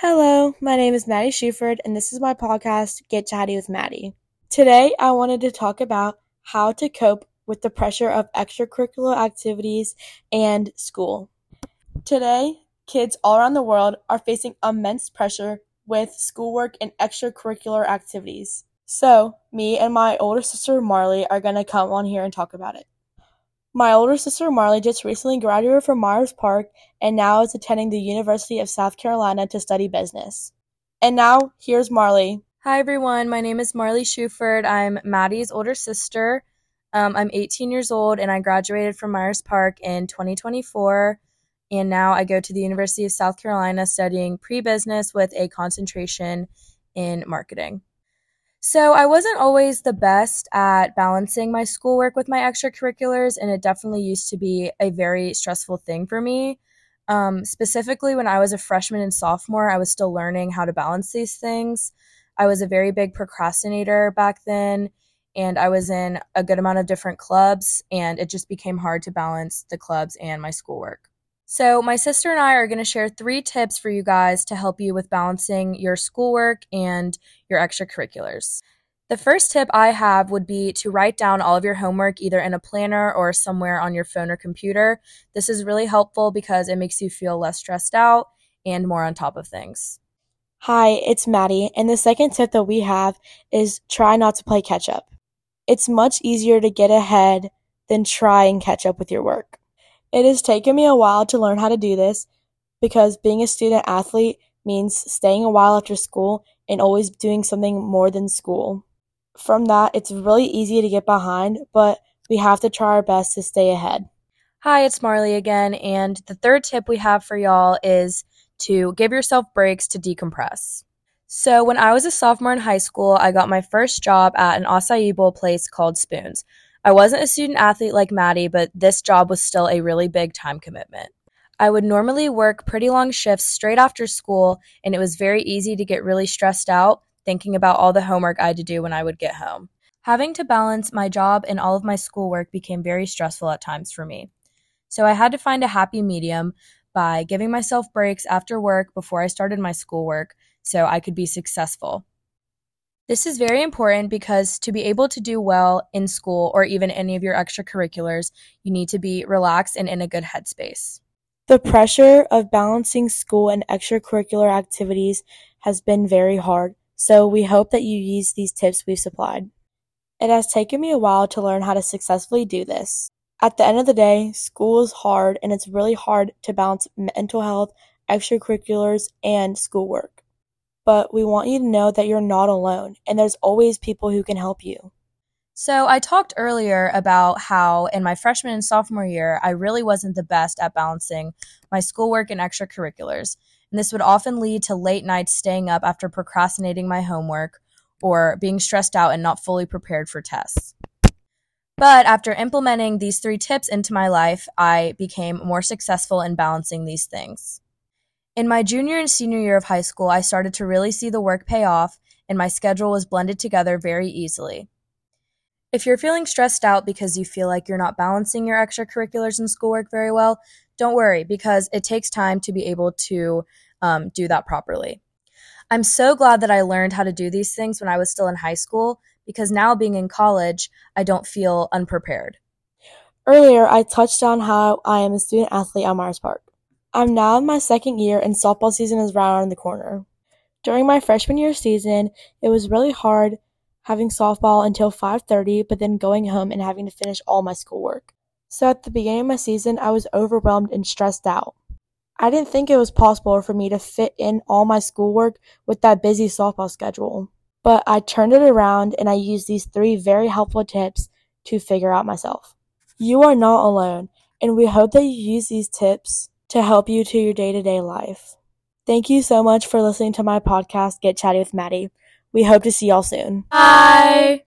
Hello, my name is Maddie Shuford, and this is my podcast, Get Chatty with Maddie. Today, I wanted to talk about how to cope with the pressure of extracurricular activities and school. Today, kids all around the world are facing immense pressure with schoolwork and extracurricular activities. So, me and my older sister Marley are going to come on here and talk about it. My older sister Marley just recently graduated from Myers Park and now is attending the University of South Carolina to study business. And now, here's Marley. Hi everyone, my name is Marley Shuford. I'm Maddie's older sister. I'm 18 years old and I graduated from Myers Park in 2024. And now I go to the University of South Carolina studying pre-business with a concentration in marketing. So I wasn't always the best at balancing my schoolwork with my extracurriculars, and it definitely used to be a very stressful thing for me. Specifically, when I was a freshman and sophomore, I was still learning how to balance these things. I was a very big procrastinator back then, and I was in a good amount of different clubs, and it just became hard to balance the clubs and my schoolwork. So my sister and I are going to share 3 tips for you guys to help you with balancing your schoolwork and your extracurriculars. The first tip I have would be to write down all of your homework either in a planner or somewhere on your phone or computer. This is really helpful because it makes you feel less stressed out and more on top of things. Hi, it's Maddie, and the second tip that we have is try not to play catch up. It's much easier to get ahead than try and catch up with your work. It has taken me a while to learn how to do this because being a student athlete means staying a while after school and always doing something more than school. From that, it's really easy to get behind, but we have to try our best to stay ahead. Hi, it's Marley again, and the third tip we have for y'all is to give yourself breaks to decompress. So when I was a sophomore in high school, I got my first job at an acai bowl place called Spoons. I wasn't a student athlete like Maddie, but this job was still a really big time commitment. I would normally work pretty long shifts straight after school, and it was very easy to get really stressed out thinking about all the homework I had to do when I would get home. Having to balance my job and all of my schoolwork became very stressful at times for me. So I had to find a happy medium by giving myself breaks after work before I started my schoolwork so I could be successful. This is very important because to be able to do well in school or even any of your extracurriculars, you need to be relaxed and in a good headspace. The pressure of balancing school and extracurricular activities has been very hard, so we hope that you use these tips we've supplied. It has taken me a while to learn how to successfully do this. At the end of the day, school is hard and it's really hard to balance mental health, extracurriculars, and schoolwork. But we want you to know that you're not alone, and there's always people who can help you. So I talked earlier about how in my freshman and sophomore year, I really wasn't the best at balancing my schoolwork and extracurriculars. And this would often lead to late nights staying up after procrastinating my homework or being stressed out and not fully prepared for tests. But after implementing these 3 tips into my life, I became more successful in balancing these things. In my junior and senior year of high school, I started to really see the work pay off, and my schedule was blended together very easily. If you're feeling stressed out because you feel like you're not balancing your extracurriculars and schoolwork very well, don't worry because it takes time to be able to do that properly. I'm so glad that I learned how to do these things when I was still in high school because now being in college, I don't feel unprepared. Earlier, I touched on how I am a student athlete at Myers Park. I'm now in my second year and softball season is right around the corner. During my freshman year season, it was really hard having softball until 5:30, but then going home and having to finish all my schoolwork. So at the beginning of my season, I was overwhelmed and stressed out. I didn't think it was possible for me to fit in all my schoolwork with that busy softball schedule. But I turned it around and I used these 3 very helpful tips to figure out myself. You are not alone, and we hope that you use these tips to help you to your day-to-day life. Thank you so much for listening to my podcast, Get Chatty with Maddie. We hope to see y'all soon. Bye!